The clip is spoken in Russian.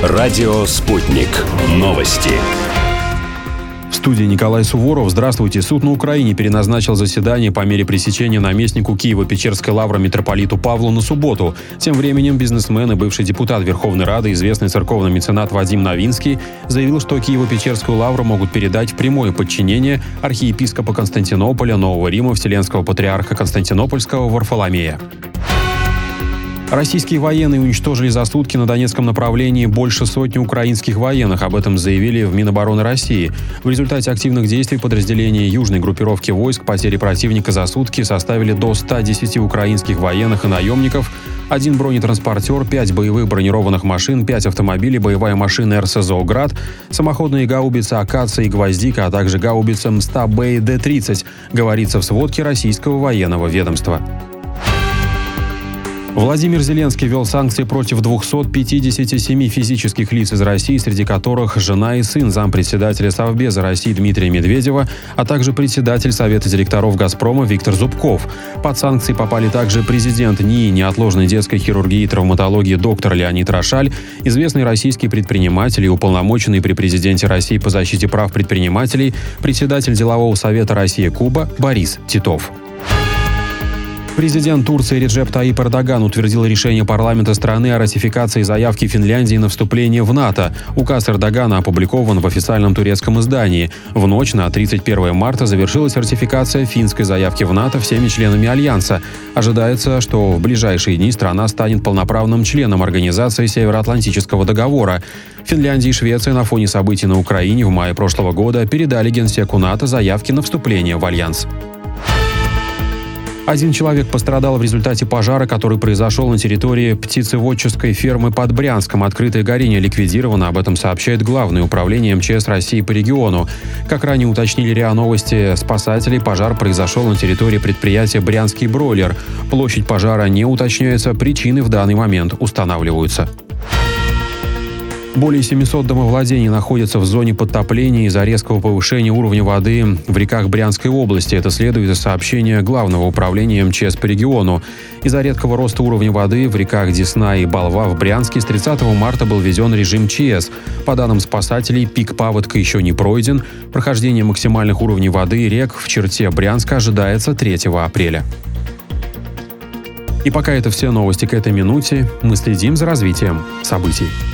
Радио «Спутник». Новости. В студии Николай Суворов. Здравствуйте. Суд на Украине переназначил заседание по мере пресечения наместнику Киево-Печерской лавры митрополиту Павлу на субботу. Тем временем бизнесмен и бывший депутат Верховной Рады, известный церковный меценат Вадим Новинский, заявил, что Киево-Печерскую лавру могут передать в прямое подчинение архиепископа Константинополя, Нового Рима, Вселенского патриарха Константинопольского Варфоломея. Российские военные уничтожили за сутки на Донецком направлении больше сотни украинских военных. Об этом заявили в Минобороны России. В результате активных действий подразделения южной группировки войск потери противника за сутки составили до 110 украинских военных и наемников, 1 бронетранспортер, 5 боевых бронированных машин, 5 автомобилей, боевая машина РСЗО «Град», самоходные гаубицы «Акация» и «Гвоздика», а также гаубица МСТА-Б и Д-30, говорится в сводке российского военного ведомства. Владимир Зеленский ввел санкции против 257 физических лиц из России, среди которых жена и сын зампредседателя Совбеза России Дмитрия Медведева, а также председатель Совета директоров «Газпрома» Виктор Зубков. Под санкции попали также президент НИИ неотложной детской хирургии и травматологии доктор Леонид Рошаль, известный российский предприниматель и уполномоченный при президенте России по защите прав предпринимателей, председатель делового совета Россия-Куба Борис Титов. Президент Турции Реджеп Таyyip Эрдоган утвердил решение парламента страны о ратификации заявки Финляндии на вступление в НАТО. Указ Эрдогана опубликован в официальном турецком издании. В ночь на 31 марта завершилась ратификация финской заявки в НАТО всеми членами Альянса. Ожидается, что в ближайшие дни страна станет полноправным членом Организации Североатлантического договора. Финляндия и Швеция на фоне событий на Украине в мае прошлого года передали Генсеку НАТО заявки на вступление в Альянс. 1 человек пострадал в результате пожара, который произошел на территории птицеводческой фермы под Брянском. Открытое горение ликвидировано, об этом сообщает Главное управление МЧС России по региону. Как ранее уточнили РИА Новости спасатели, пожар произошел на территории предприятия «Брянский бройлер». Площадь пожара не уточняется, причины в данный момент устанавливаются. Более 700 домовладений находятся в зоне подтопления из-за резкого повышения уровня воды в реках Брянской области. Это следует из сообщения Главного управления МЧС по региону. Из-за редкого роста уровня воды в реках Десна и Балва в Брянске с 30 марта был введен режим ЧС. По данным спасателей, пик паводка еще не пройден. Прохождение максимальных уровней воды рек в черте Брянска ожидается 3 апреля. И пока это все новости к этой минуте, мы следим за развитием событий.